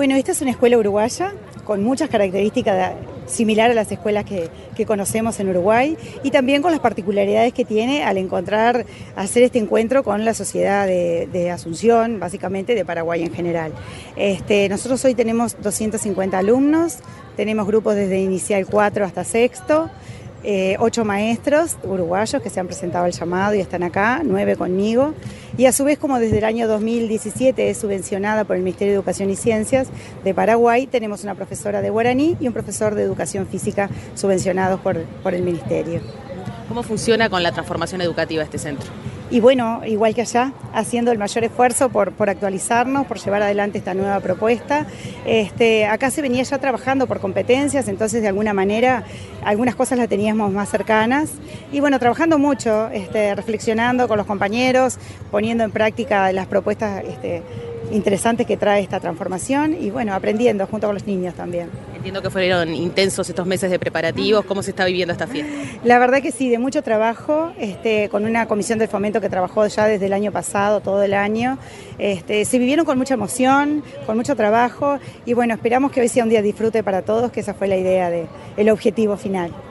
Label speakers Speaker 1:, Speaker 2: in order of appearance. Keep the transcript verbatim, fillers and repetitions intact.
Speaker 1: Bueno, esta es una escuela uruguaya con muchas características similares a las escuelas que, que conocemos en Uruguay y también con las particularidades que tiene al encontrar, hacer este encuentro con la sociedad de, de Asunción, básicamente de Paraguay en general. Este, nosotros hoy tenemos doscientos cincuenta alumnos, tenemos grupos desde inicial cuatro hasta sexto, Eh, ocho maestros uruguayos que se han presentado al llamado y están acá, nueve conmigo, y a su vez, como desde el año dos mil diecisiete es subvencionada por el Ministerio de Educación y Ciencias de Paraguay, tenemos una profesora de guaraní y un profesor de educación física subvencionados por, por el Ministerio.
Speaker 2: ¿Cómo funciona con la transformación educativa este centro?
Speaker 1: Y bueno, igual que allá, haciendo el mayor esfuerzo por, por actualizarnos, por llevar adelante esta nueva propuesta. Este, acá se venía ya trabajando por competencias, entonces de alguna manera algunas cosas las teníamos más cercanas. Y bueno, trabajando mucho, este, reflexionando con los compañeros, poniendo en práctica las propuestas este, interesantes que trae esta transformación y bueno, aprendiendo junto con los niños también.
Speaker 2: Entiendo que fueron intensos estos meses de preparativos. ¿Cómo se está viviendo esta fiesta?
Speaker 1: La verdad que sí, de mucho trabajo, este, con una comisión del fomento que trabajó ya desde el año pasado, todo el año. Este, se vivieron con mucha emoción, con mucho trabajo y bueno, esperamos que hoy sea un día de disfrute para todos, que esa fue la idea, de, el objetivo final.